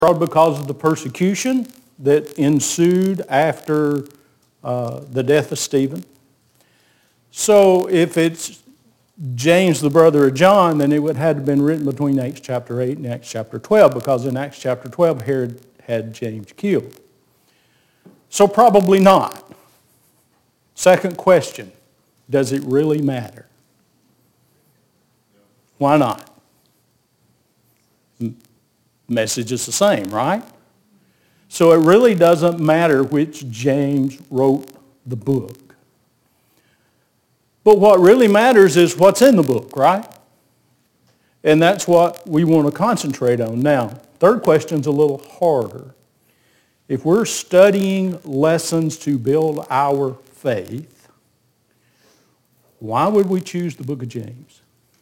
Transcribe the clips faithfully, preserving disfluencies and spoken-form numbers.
because of the persecution that ensued after uh, the death of Stephen. So if it's James, the brother of John, then it would have had been written between Acts chapter eight and Acts chapter twelve, because in Acts chapter twelve, Herod had James killed. So probably not. Second question, does it really matter? Why not? Message is the same, right? So it really doesn't matter which James wrote the book. But what really matters is what's in the book, right? And that's what we want to concentrate on. Now, third question's a little harder. If we're studying lessons to build our faith, why would we choose the book of James?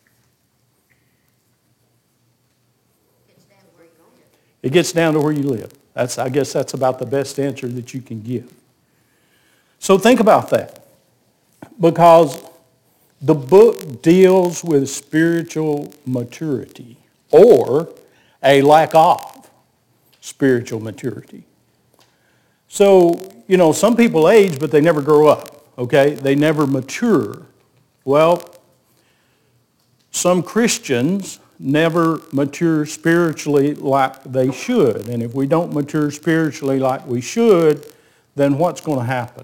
It gets down to where you live. That's, I guess that's about the best answer that you can give. So think about that. Because the book deals with spiritual maturity or a lack of spiritual maturity. So, you know, some people age, but they never grow up, okay? They never mature. Well, some Christians never mature spiritually like they should. And if we don't mature spiritually like we should, then what's going to happen?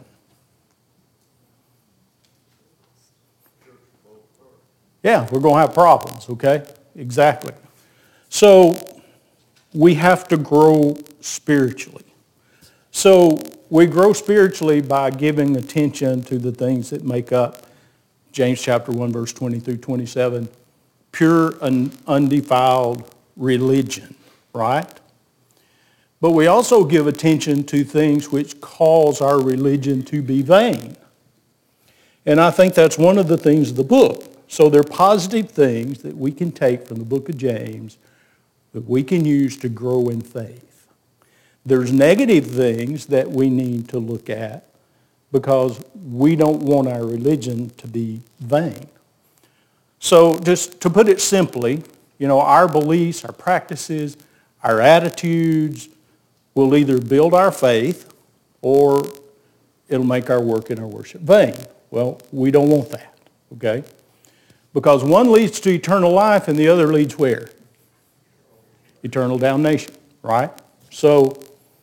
Yeah, we're going to have problems, okay? Exactly. So we have to grow spiritually. So we grow spiritually by giving attention to the things that make up James chapter one, verse twenty through twenty-seven, pure and undefiled religion, right? But we also give attention to things which cause our religion to be vain. And I think that's one of the things of the book. So there are positive things that we can take from the book of James that we can use to grow in faith. There's negative things that we need to look at because we don't want our religion to be vain. So just to put it simply, you know, our beliefs, our practices, our attitudes will either build our faith or it'll make our work and our worship vain. Well, we don't want that, okay? Because one leads to eternal life and the other leads where? Eternal damnation, right? So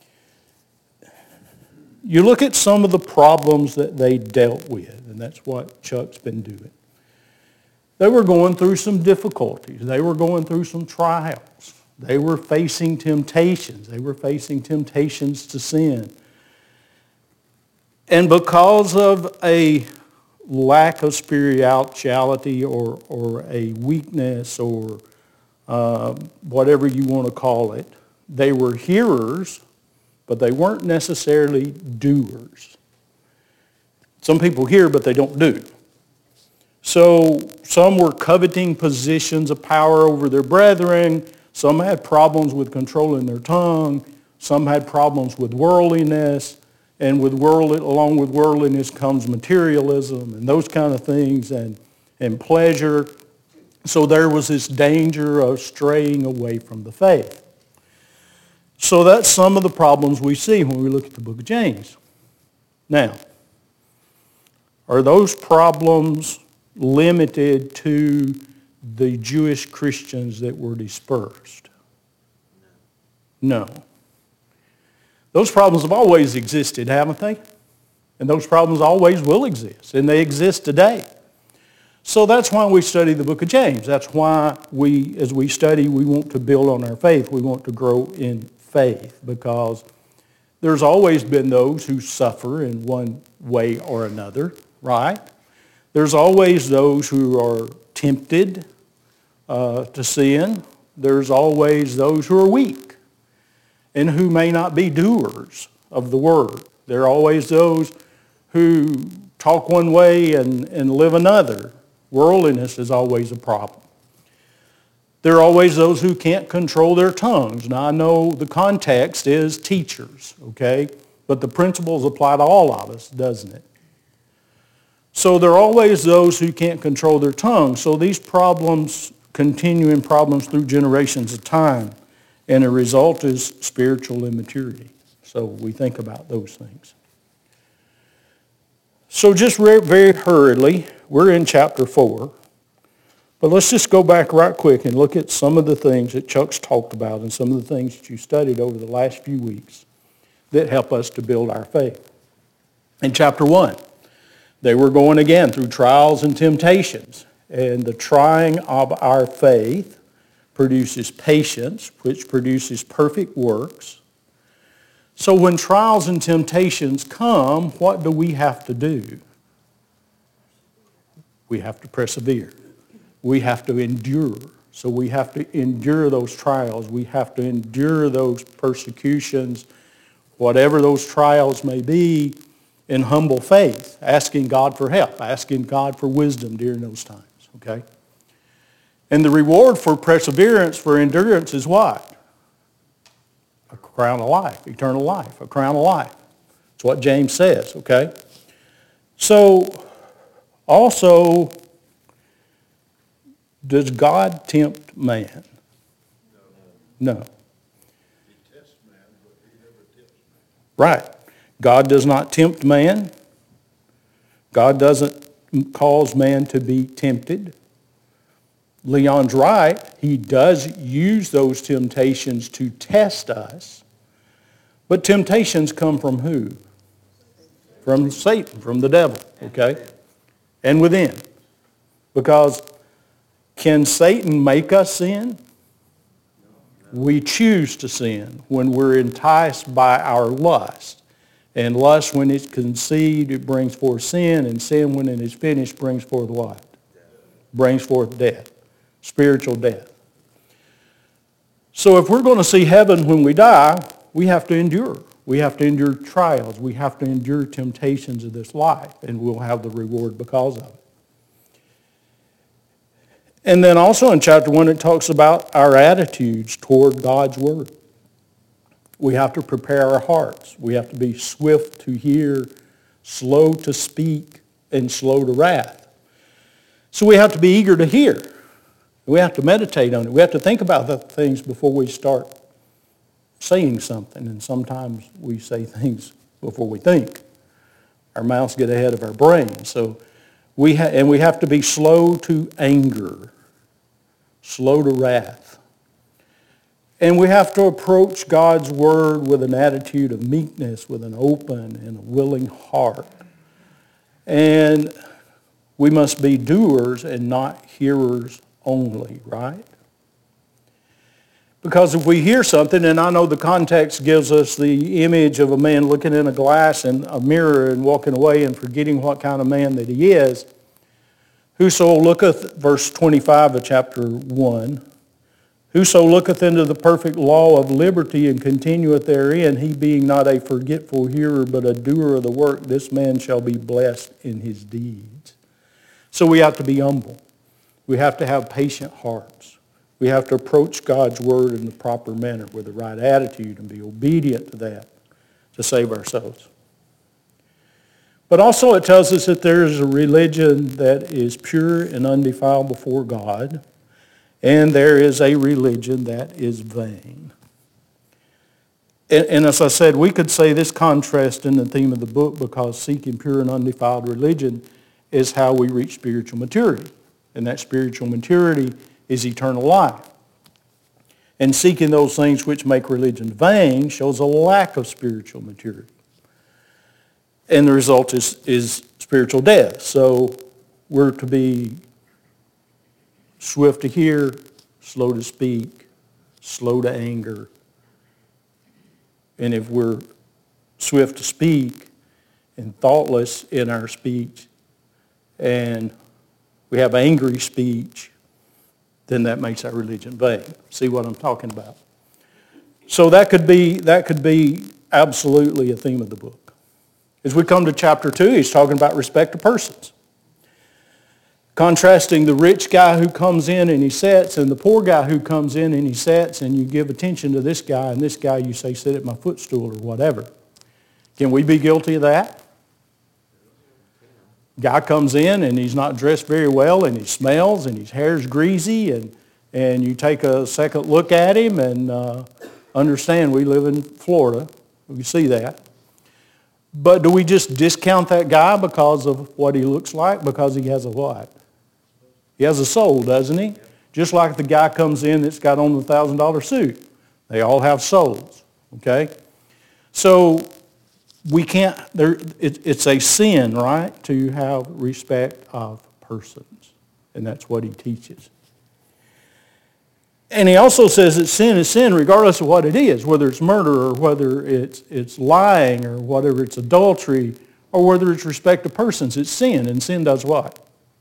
you look at some of the problems that they dealt with, and that's what Chuck's been doing. They were going through some difficulties. They were going through some trials. They were facing temptations. They were facing temptations to sin. And because of a lack of spirituality or, or a weakness or uh, whatever you want to call it, they were hearers, but they weren't necessarily doers. Some people hear, but they don't do. So some were coveting positions of power over their brethren. Some had problems with controlling their tongue. Some had problems with worldliness. And with world, along with worldliness comes materialism and those kind of things and, and pleasure. So there was this danger of straying away from the faith. So that's some of the problems we see when we look at the book of James. Now, are those problems limited to the Jewish Christians that were dispersed? No. Those problems have always existed, haven't they? And those problems always will exist, and they exist today. So that's why we study the book of James. That's why we, as we study, we want to build on our faith. We want to grow in faith because there's always been those who suffer in one way or another, right? There's always those who are tempted uh, to sin. There's always those who are weak and who may not be doers of the word. There are always those who talk one way and, and live another. Worldliness is always a problem. There are always those who can't control their tongues. Now, I know the context is teachers, okay? But the principles apply to all of us, doesn't it? So there are always those who can't control their tongue. So these problems, continuing problems through generations of time. And the result is spiritual immaturity. So we think about those things. So just very hurriedly, we're in chapter four. But let's just go back right quick and look at some of the things that Chuck's talked about and some of the things that you studied over the last few weeks that help us to build our faith. In chapter one, they were going again through trials and temptations. And the trying of our faith produces patience, which produces perfect works. So when trials and temptations come, what do we have to do? We have to persevere. We have to endure. So we have to endure those trials. We have to endure those persecutions, whatever those trials may be, in humble faith, asking God for help, asking God for wisdom during those times, okay? And the reward for perseverance, for endurance is what? A crown of life, eternal life, a crown of life. That's what James says, okay? So, also, does God tempt man? No. No. He tests man, but he never tempts man. Right. God does not tempt man. God doesn't cause man to be tempted. Leon's right. He does use those temptations to test us. But temptations come from who? From Satan, from the devil, okay? And within. Because can Satan make us sin? We choose to sin when we're enticed by our lust. And lust, when it's conceived, it brings forth sin. And sin, when it is finished, brings forth what? Brings forth death. Spiritual death. So if we're going to see heaven when we die, we have to endure. We have to endure trials. We have to endure temptations of this life. And we'll have the reward because of it. And then also in chapter one, it talks about our attitudes toward God's word. We have to prepare our hearts. We have to be swift to hear, slow to speak, and slow to wrath. So we have to be eager to hear. We have to meditate on it. We have to think about the things before we start saying something. And sometimes we say things before we think. Our mouths get ahead of our brain. So we ha- and we have to be slow to anger, slow to wrath. And we have to approach God's word with an attitude of meekness, with an open and a willing heart. And we must be doers and not hearers only, right? Because if we hear something, and I know the context gives us the image of a man looking in a glass and a mirror and walking away and forgetting what kind of man that he is. Whoso looketh, verse twenty-five of chapter one, whoso looketh into the perfect law of liberty and continueth therein, he being not a forgetful hearer but a doer of the work, this man shall be blessed in his deeds. So we have to be humble. We have to have patient hearts. We have to approach God's word in the proper manner with the right attitude and be obedient to that to save our souls. But also it tells us that there is a religion that is pure and undefiled before God, and there is a religion that is vain. And, and as I said, we could say this contrast in the theme of the book because seeking pure and undefiled religion is how we reach spiritual maturity. And that spiritual maturity is eternal life. And seeking those things which make religion vain shows a lack of spiritual maturity. And the result is, is spiritual death. So we're to be swift to hear, slow to speak, slow to anger. And if we're swift to speak and thoughtless in our speech, and we have angry speech, then that makes our religion vain. See what I'm talking about? So that could be that could be absolutely a theme of the book. As we come to chapter two, he's talking about respect to persons. Contrasting the rich guy who comes in and he sits and the poor guy who comes in and he sits, and you give attention to this guy, and this guy you say, sit at my footstool or whatever. Can we be guilty of that? Guy comes in and he's not dressed very well and he smells and his hair's greasy, and, and you take a second look at him and uh, Understand, we live in Florida. We see that. But do we just discount that guy because of what he looks like? Because he has a what? He has a soul, doesn't he? Just like the guy comes in that's got on the one thousand dollar suit. They all have souls, okay? So we can't, there, it, it's a sin, right, to have respect of persons. And that's what he teaches. And he also says that sin is sin regardless of what it is, whether it's murder or whether it's, it's lying or whether it's adultery or whether it's respect of persons. It's sin, and sin does what?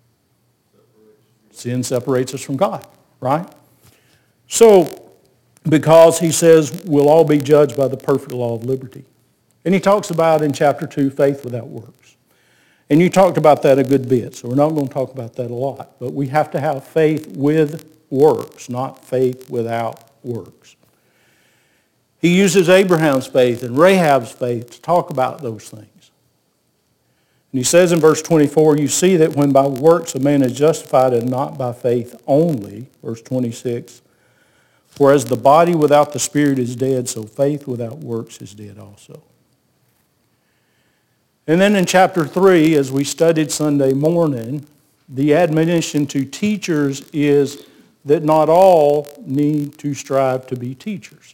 Sin separates us from God, right? So, because he says we'll all be judged by the perfect law of liberty. And he talks about in chapter two, faith without works. And you talked about that a good bit, so we're not going to talk about that a lot. But we have to have faith with works, not faith without works. He uses Abraham's faith and Rahab's faith to talk about those things. And he says in verse twenty-four, you see that when by works a man is justified and not by faith only, verse twenty-six, whereas the body without the spirit is dead, so faith without works is dead also. And then in chapter three, as we studied Sunday morning, the admonition to teachers is that not all need to strive to be teachers.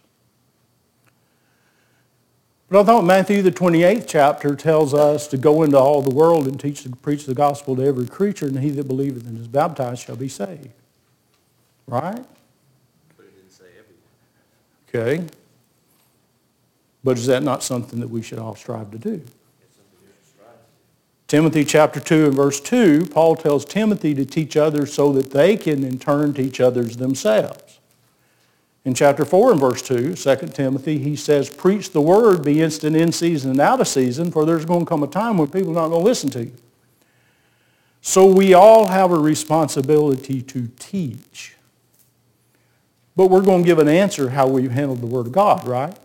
But I thought Matthew, the twenty-eighth chapter, tells us to go into all the world and teach, preach the gospel to every creature, and he that believeth and is baptized shall be saved. Right? But it didn't say everyone. Okay. But is that not something that we should all strive to do? It's something we should strive to do. Timothy chapter two and verse two, Paul tells Timothy to teach others so that they can in turn teach others themselves. In chapter four and verse two, Second Timothy, he says, preach the word, be instant in season and out of season, for there's going to come a time when people are not going to listen to you. So we all have a responsibility to teach. But we're going to give an answer how we've handled the Word of God, right?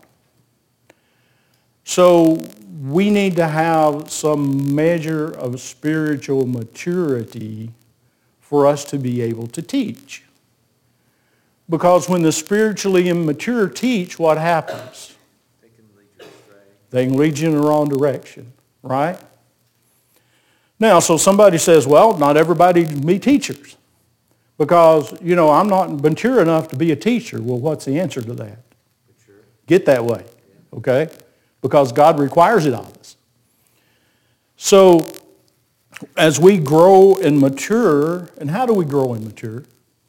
So we need to have some measure of spiritual maturity for us to be able to teach. Because when the spiritually immature teach, what happens? They can lead you astray. They can lead you in the wrong direction, right? Now, so somebody says, well, not everybody can be teachers. Because, you know, I'm not mature enough to be a teacher. Well, what's the answer to that? Mature. Get that way, okay? Because God requires it of us. So, as we grow and mature, and how do we grow and mature?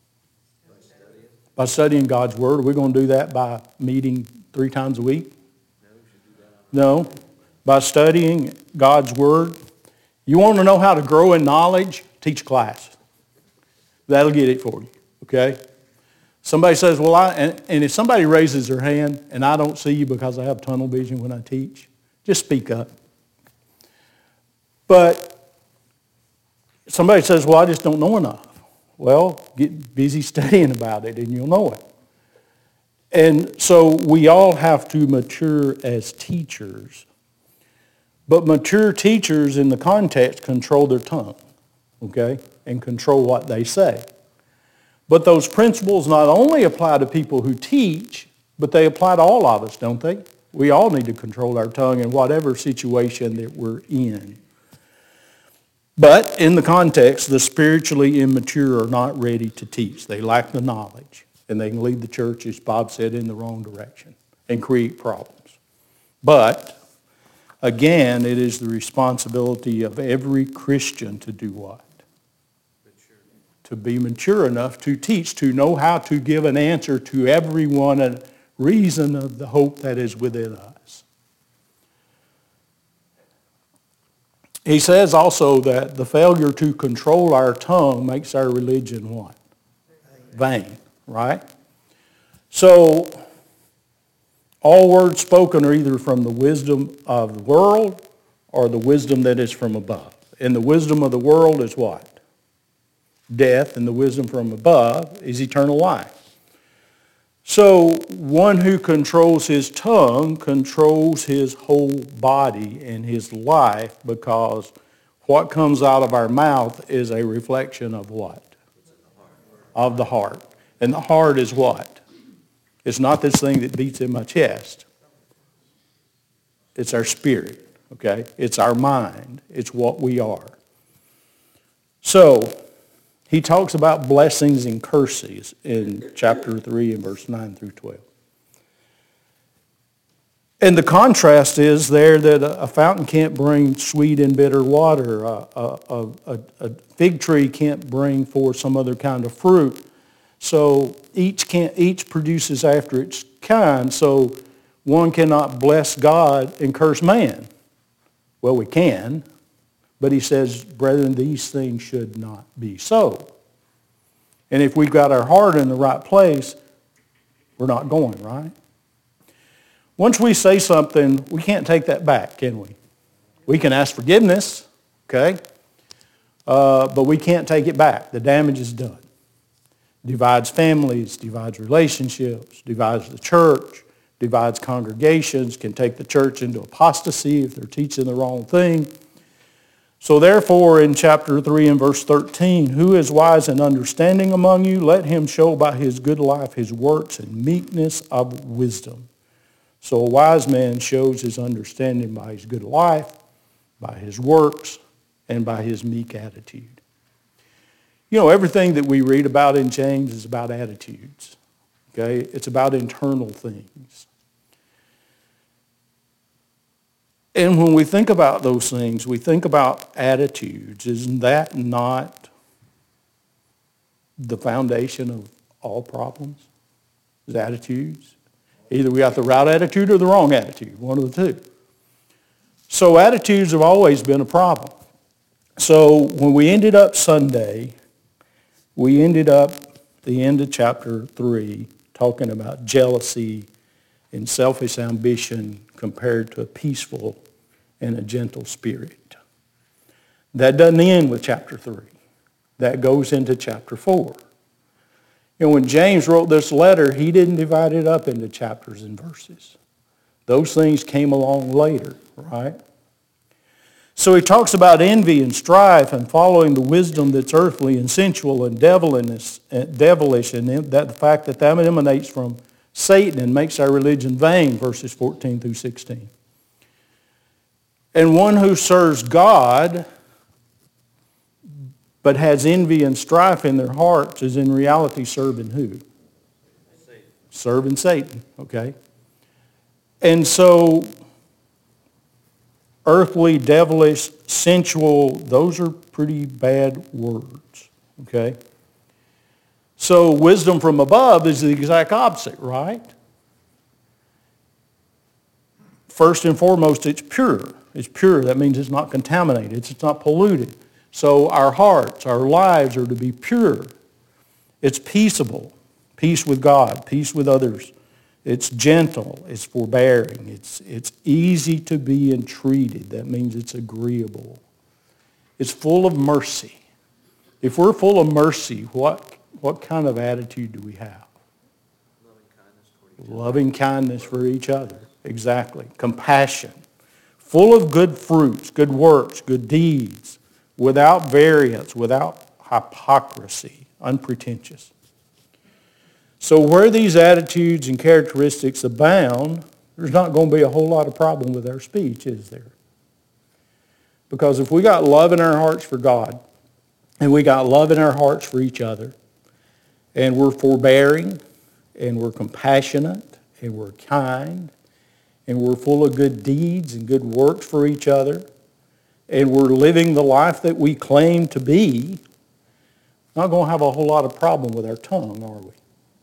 By studying God's Word. Are we going to do that by meeting three times a week? No, we should do that. No. By studying God's Word. You want to know how to grow in knowledge? Teach a class. That'll get it for you, okay? Somebody says, well, I, and, and if somebody raises their hand and I don't see you because I have tunnel vision when I teach, just speak up. But somebody says, well, I just don't know enough. Well, get busy studying about it and you'll know it. And so we all have to mature as teachers. But mature teachers in the context control their tongue, okay, and control what they say. But those principles not only apply to people who teach, but they apply to all of us, don't they? We all need to control our tongue in whatever situation that we're in. But in the context, the spiritually immature are not ready to teach. They lack the knowledge, and they can lead the church, as Bob said, in the wrong direction and create problems. But, again, it is the responsibility of every Christian to do what? Mature. To be mature enough to teach, to know how to give an answer to everyone, a reason of the hope that is within us. He says also that the failure to control our tongue makes our religion what? Vain, right? So, all words spoken are either from the wisdom of the world or the wisdom that is from above. And the wisdom of the world is what? Death, and the wisdom from above is eternal life. So, one who controls his tongue controls his whole body and his life, because what comes out of our mouth is a reflection of what? Of the heart. And the heart is what? It's not this thing that beats in my chest. It's our spirit, okay? It's our mind. It's what we are. So, he talks about blessings and curses in chapter three and verse nine through twelve. And the contrast is there that a fountain can't bring sweet and bitter water. A, a, a, a fig tree can't bring forth some other kind of fruit. So each can't, each produces after its kind. So one cannot bless God and curse man. Well, we can, but he says, brethren, these things should not be so. And if we've got our heart in the right place, we're not going, right? Once we say something, we can't take that back, can we? We can ask forgiveness, okay? Uh, but we can't take it back. The damage is done. Divides families, divides relationships, divides the church, divides congregations, can take the church into apostasy if they're teaching the wrong thing. So therefore, in chapter three and verse thirteen, who is wise and understanding among you? Let him show by his good life his works and meekness of wisdom. So a wise man shows his understanding by his good life, by his works, and by his meek attitude. You know, everything that we read about in James is about attitudes. Okay? It's about internal things. And when we think about those things, we think about attitudes. Isn't that not the foundation of all problems? Is attitudes? Either we got the right attitude or the wrong attitude, one of the two. So attitudes have always been a problem. So when we ended up Sunday, we ended up the end of chapter three talking about jealousy and selfish ambition compared to a peaceful and a gentle spirit. That doesn't end with chapter three. That goes into chapter four. You know, when James wrote this letter, he didn't divide it up into chapters and verses. Those things came along later, right? So he talks about envy and strife and following the wisdom that's earthly and sensual and devilish, and that the fact that that emanates from Satan and makes our religion vain, verses fourteen through sixteen. And one who serves God but has envy and strife in their hearts is in reality serving who? Satan. Serving Satan, okay? And so earthly, devilish, sensual, those are pretty bad words, okay? So wisdom from above is the exact opposite, right? First and foremost, it's pure. It's pure. That means it's not contaminated. It's, it's not polluted. So our hearts, our lives are to be pure. It's peaceable. Peace with God, peace with others. It's gentle. It's forbearing. It's, it's easy to be entreated. That means it's agreeable. It's full of mercy. If we're full of mercy, what, what kind of attitude do we have? Loving kindness toward each other. Loving kindness for each other. Exactly. Compassion. Full of good fruits, good works, good deeds, without variance, without hypocrisy, unpretentious. So where these attitudes and characteristics abound, there's not going to be a whole lot of problem with our speech, is there? Because if we got love in our hearts for God, and we got love in our hearts for each other, and we're forbearing, and we're compassionate, and we're kind, and we're full of good deeds and good works for each other, and we're living the life that we claim to be, not going to have a whole lot of problem with our tongue, are we?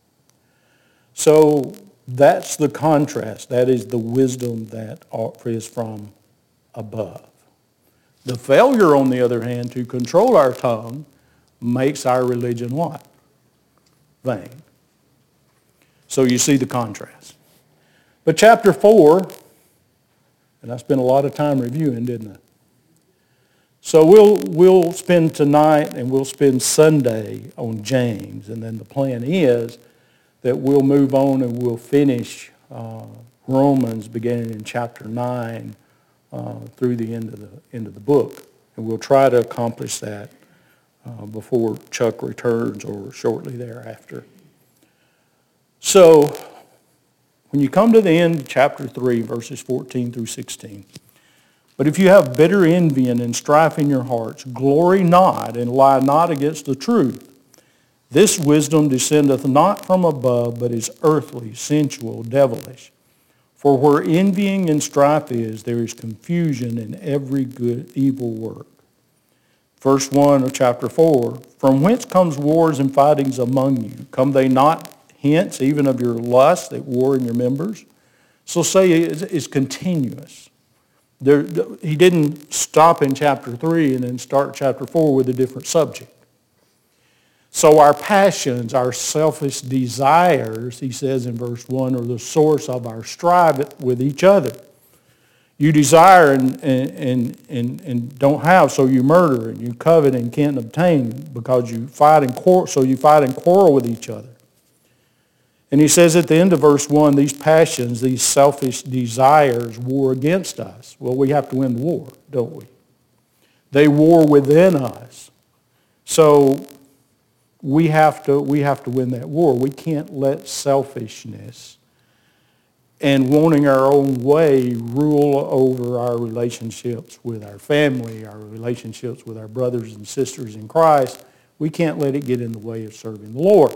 So that's the contrast. That is the wisdom that is from above. The failure, on the other hand, to control our tongue makes our religion what? Vain. So you see the contrast. But chapter four, and I spent a lot of time reviewing, didn't I? So we'll, we'll spend tonight and we'll spend Sunday on James, and then the plan is that we'll move on and we'll finish uh, Romans beginning in chapter nine uh, through the end of the end of the book. And we'll try to accomplish that uh, before Chuck returns or shortly thereafter. So When you come to the end of chapter three, verses fourteen through sixteen, but if you have bitter envying and strife in your hearts, glory not and lie not against the truth. This wisdom descendeth not from above, but is earthly, sensual, devilish. For where envying and strife is, there is confusion in every good evil work. Verse one of chapter four, from whence comes wars and fightings among you? Come they not hence even of your lust that war in your members? So say it's, it's continuous. There, he didn't stop in chapter three and then start chapter four with a different subject. So our passions, our selfish desires, he says in verse one, are the source of our strife with each other. You desire and, and, and, and don't have, so you murder, and you covet and can't obtain because you fight and quarrel, so you fight and quarrel with each other. And he says at the end of verse one, these passions, these selfish desires war against us. Well, we have to win the war, don't we? They war within us. So we have to, we have to win that war. We can't let selfishness and wanting our own way rule over our relationships with our family, our relationships with our brothers and sisters in Christ. We can't let it get in the way of serving the Lord.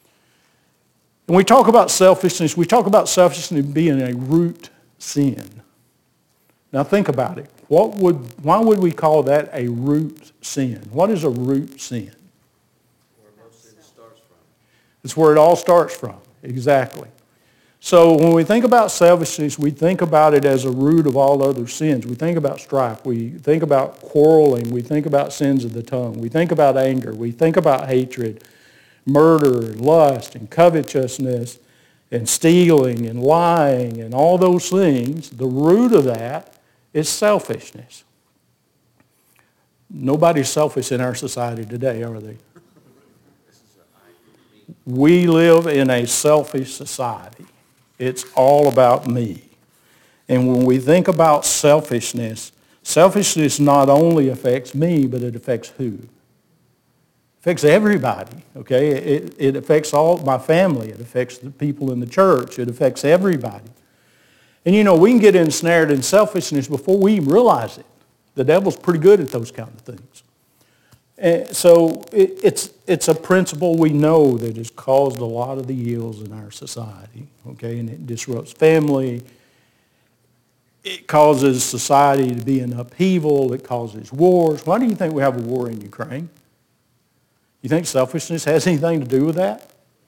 When we talk about selfishness, we talk about selfishness being a root sin. Now think about it. What would, why would we call that a root sin? What is a root sin? Where most sin starts from. It's where it all starts from, exactly. So when we think about selfishness, we think about it as a root of all other sins. We think about strife. We think about quarreling. We think about sins of the tongue. We think about anger. We think about hatred, murder, and lust, and covetousness, and stealing, and lying, and all those things. The root of that is selfishness. Nobody's selfish in our society today, are they? We live in a selfish society. It's all about me. And when we think about selfishness, selfishness not only affects me, but it affects who? It affects everybody, okay? It, it affects all my family. It affects the people in the church. It affects everybody. And you know, we can get ensnared in selfishness before we even realize it. The devil's pretty good at those kind of things. And so it, it's, it's a principle we know that has caused a lot of the ills in our society, okay? And it disrupts family. It causes society to be in upheaval. It causes wars. Why do you think we have a war in Ukraine? You think selfishness has anything to do with that?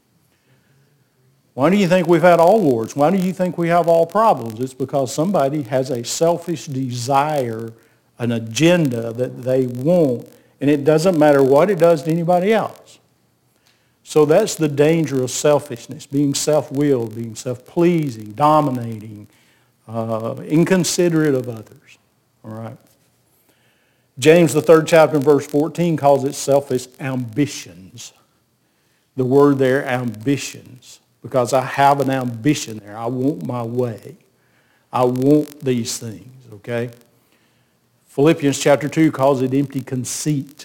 Why do you think we've had all wars? Why do you think we have all problems? It's because somebody has a selfish desire, an agenda that they want, and it doesn't matter what it does to anybody else. So that's the danger of selfishness, being self-willed, being self-pleasing, dominating, uh, inconsiderate of others. All right. James, the third chapter, verse fourteen, calls it selfish ambitions. The word there, ambitions, because I have an ambition there. I want my way. I want these things, okay? Philippians chapter two calls it empty conceit.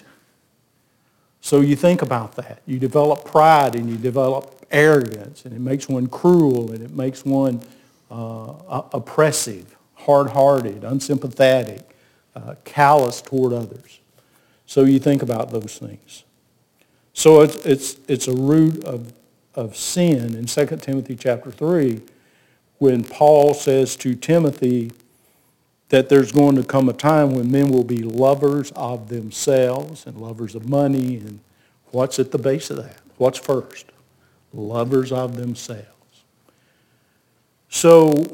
So you think about that. You develop pride and you develop arrogance, and it makes one cruel, and it makes one uh, oppressive, hard-hearted, unsympathetic, uh, callous toward others. So you think about those things. So it's, it's, it's a root of, of sin in Second Timothy chapter three when Paul says to Timothy that there's going to come a time when men will be lovers of themselves and lovers of money. And what's at the base of that? What's first? Lovers of themselves. So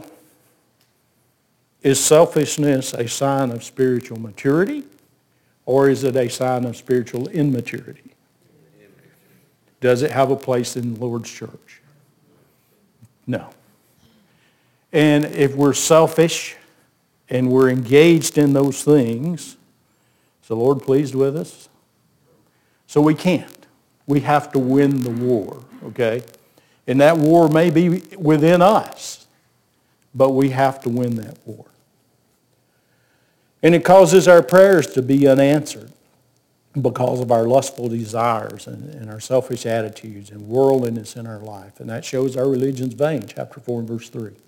is selfishness a sign of spiritual maturity, or is it a sign of spiritual immaturity? Does it have a place in the Lord's church? No. And if we're selfish and we're engaged in those things, is the Lord pleased with us? So we can't. We have to win the war, okay? And that war may be within us, but we have to win that war. And it causes our prayers to be unanswered. because of our lustful desires and, and our selfish attitudes and worldliness in our life. And that shows our religion's vain, chapter four and verse three.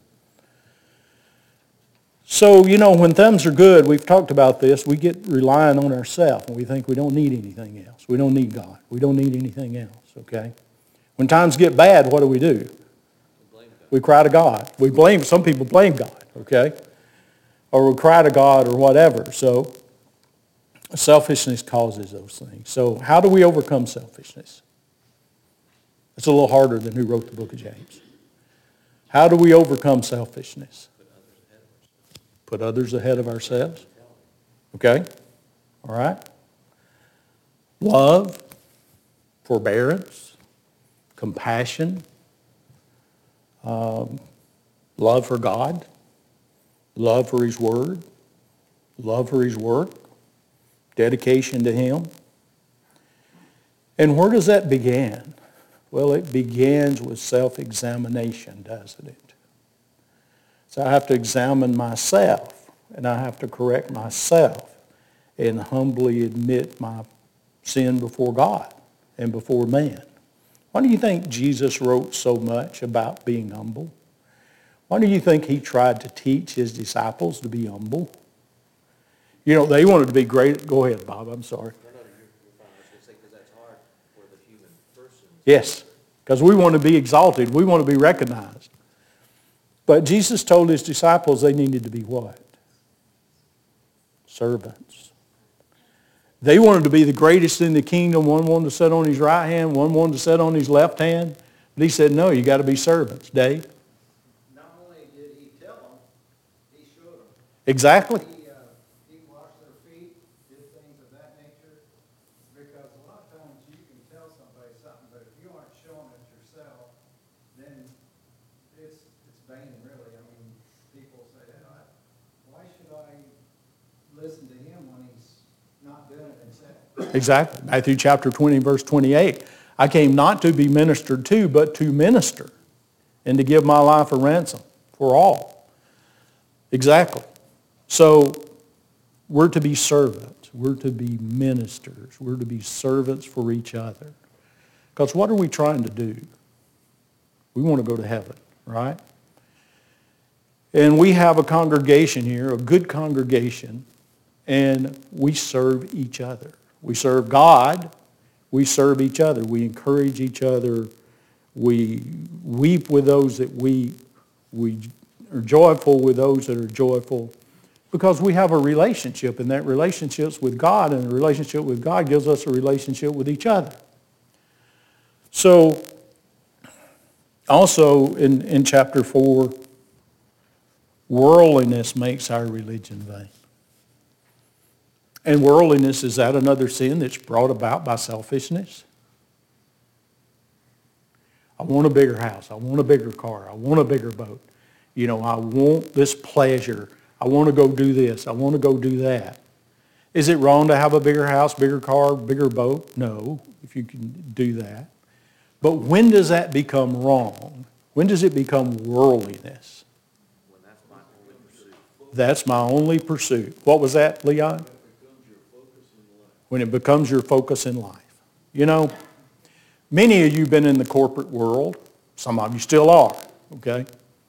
So, you know, when thumbs are good, we've talked about this, we get relying on ourselves and we think we don't need anything else. We don't need God. We don't need anything else, okay? When times get bad, what do we do? We cry to God. We blame, some people blame God, okay? Or we cry to God or whatever. So selfishness causes those things. So how do we overcome selfishness? It's a little harder than who wrote the book of James. How do we overcome selfishness? Put others ahead of ourselves. Okay? All right? Love, forbearance, compassion, um, love for God, love for His Word, love for His work, dedication to Him. And where does that begin? Well, it begins with self-examination, doesn't it? So I have to examine myself, and I have to correct myself and humbly admit my sin before God and before man. Why do you think Jesus wrote so much about being humble? Why do you think He tried to teach His disciples to be humble? You know, they wanted to be great. Go ahead, Bob. I'm sorry. No, no, you're, you're fine. I was going to say, because that's hard for the human person. Yes, because we want to be exalted. We want to be recognized. But Jesus told His disciples they needed to be what? Servants. They wanted to be the greatest in the kingdom. One wanted to sit on His right hand. One wanted to sit on His left hand. But He said, no, you got to be servants. Dave? Not only did He tell them, He showed them. Exactly. He, uh, he washed their feet, did things of that nature. Because a lot of times you can tell somebody something, but if you aren't showing it yourself, then it's, it's vain, really. I mean, people say, "Oh, why should I listen to him when he's not doing it himself?" Exactly. Matthew chapter twenty, verse twenty-eight. I came not to be ministered to, but to minister, and to give my life a ransom for all. Exactly. So we're to be servants. We're to be ministers. We're to be servants for each other. Because what are we trying to do? We want to go to heaven, right? And we have a congregation here, a good congregation, and we serve each other. We serve God. We serve each other. We encourage each other. We weep with those that we, we are joyful with those that are joyful, because we have a relationship, and that relationship's with God, and the relationship with God gives us a relationship with each other. So, also in, in chapter four, worldliness makes our religion vain. And worldliness, is that another sin that's brought about by selfishness? I want a bigger house. I want a bigger car. I want a bigger boat. You know, I want this pleasure. I want to go do this. I want to go do that. Is it wrong to have a bigger house, bigger car, bigger boat? No, if you can do that. But when does that become wrong? When does it become worldliness? When that's my only pursuit. That's my only pursuit. What was that, Leon? When it becomes your focus in life. You know, many of you have been in the corporate world. Some of you still are, okay?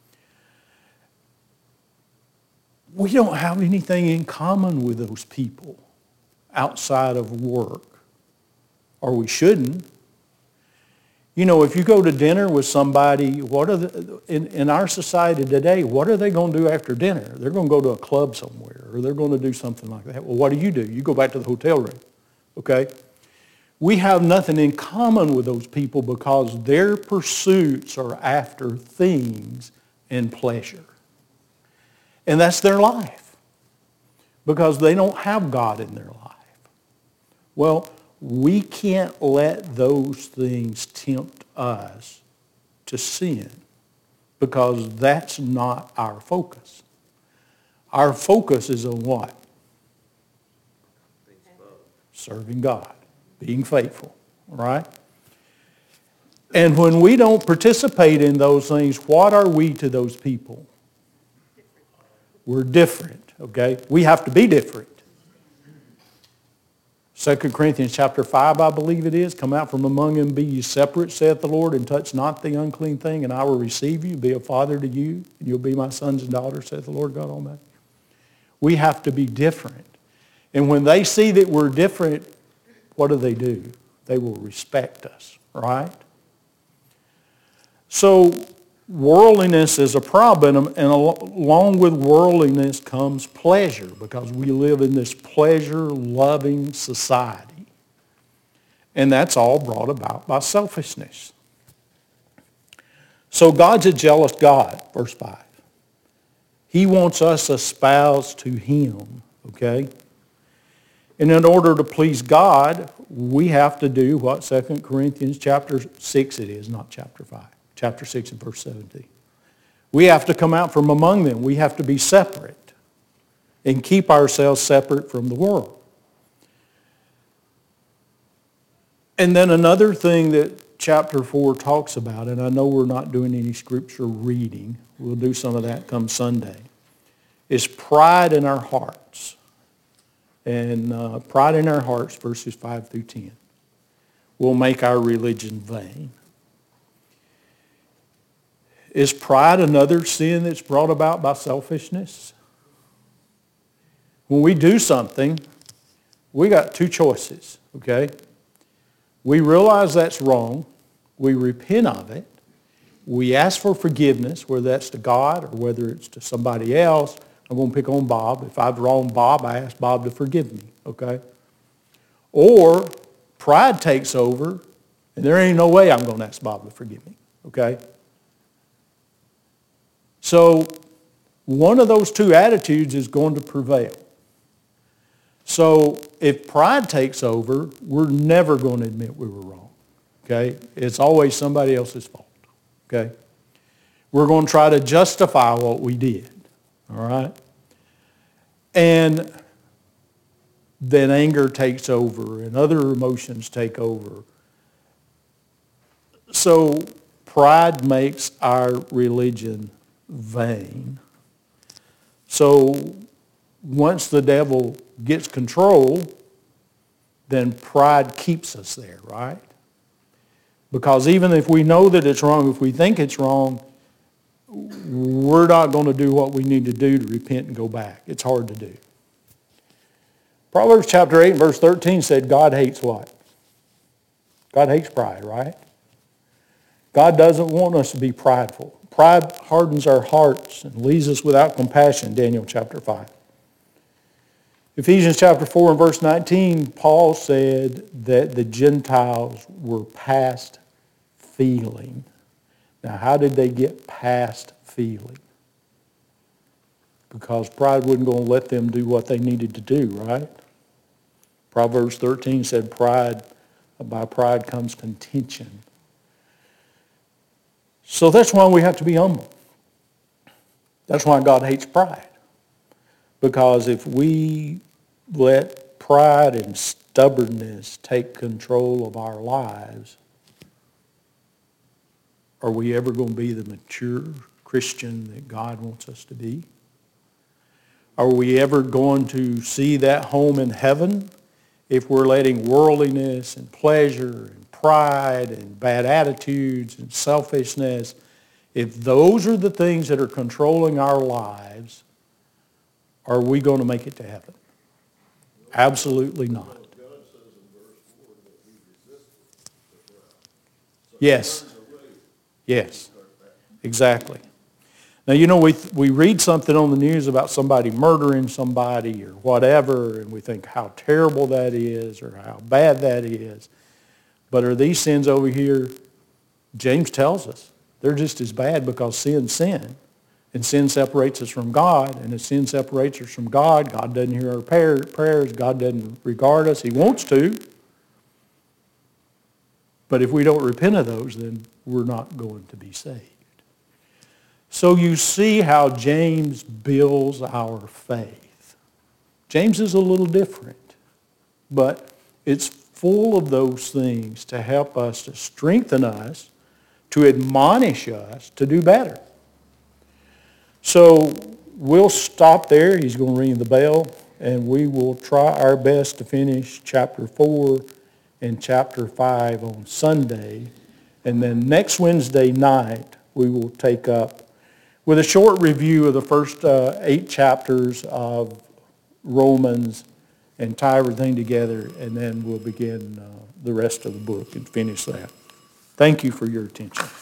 We don't have anything in common with those people outside of work, or we shouldn't. You know, if you go to dinner with somebody, what are the, in, in our society today, what are they going to do after dinner? They're going to go to a club somewhere, or they're going to do something like that. Well, what do you do? You go back to the hotel room, okay? We have nothing in common with those people because their pursuits are after things and pleasure. And that's their life, because they don't have God in their life. Well, we can't let those things tempt us to sin, because that's not our focus. Our focus is on what? Serving God, being faithful, right? And when we don't participate in those things, what are we to those people? We're different, okay? We have to be different. Second Corinthians chapter five, I believe it is. Come out from among them, be ye separate, saith the Lord, and touch not the unclean thing, and I will receive you, be a father to you, and you'll be my sons and daughters, saith the Lord God Almighty. We have to be different. And when they see that we're different, what do they do? They will respect us, right? So worldliness is a problem, and along with worldliness comes pleasure, because we live in this pleasure-loving society. And that's all brought about by selfishness. So God's a jealous God, verse five. He wants us espoused to him, okay? And in order to please God, we have to do what Second Corinthians chapter six it is, not chapter five. Chapter six and verse seventeen. We have to come out from among them. We have to be separate and keep ourselves separate from the world. And then another thing that chapter four talks about, and I know we're not doing any scripture reading, we'll do some of that come Sunday, is pride in our hearts. And uh, pride in our hearts, verses five through ten, will make our religion vain. Is pride another sin that's brought about by selfishness? When we do something, we got two choices, okay? We realize that's wrong. We repent of it. We ask for forgiveness, whether that's to God or whether it's to somebody else. I'm going to pick on Bob. If I've wronged Bob, I ask Bob to forgive me, okay? Or pride takes over, and there ain't no way I'm going to ask Bob to forgive me, okay? So one of those two attitudes is going to prevail. So if pride takes over, we're never going to admit we were wrong, okay? It's always somebody else's fault, okay? We're going to try to justify what we did, all right? And then anger takes over and other emotions take over. So pride makes our religion vain. So once the devil gets control, then pride keeps us there, right? Because even if we know that it's wrong, if we think it's wrong, we're not going to do what we need to do to repent and go back. It's hard to do. Proverbs chapter eight and verse thirteen said God hates what? God hates pride, right? God doesn't want us to be prideful. Pride hardens our hearts and leaves us without compassion, Daniel chapter five. Ephesians chapter four and verse nineteen, Paul said that the Gentiles were past feeling. Now, how did they get past feeling? Because pride wasn't going to let them do what they needed to do, right? Proverbs thirteen said pride, by pride comes contention. So that's why we have to be humble. That's why God hates pride. Because if we let pride and stubbornness take control of our lives, are we ever going to be the mature Christian that God wants us to be? Are we ever going to see that home in heaven if we're letting worldliness and pleasure and pride and bad attitudes and selfishness, if those are the things that are controlling our lives, are we going to make it to heaven? Absolutely not. Yes. Yes. Exactly. Now, you know, we we read something on the news about somebody murdering somebody or whatever, and we think how terrible that is or how bad that is. But are these sins over here? James tells us they're just as bad because sin's sin. And sin separates us from God. And if sin separates us from God, God doesn't hear our prayers. God doesn't regard us. He wants to. But if we don't repent of those, then we're not going to be saved. So you see how James builds our faith. James is a little different, but it's full of those things to help us, to strengthen us, to admonish us to do better. So we'll stop there. He's going to ring the bell, and we will try our best to finish chapter four and chapter five on Sunday. And then next Wednesday night, we will take up with a short review of the first uh, eight chapters of Romans and tie everything together, and then we'll begin uh, the rest of the book and finish that. Thank you for your attention.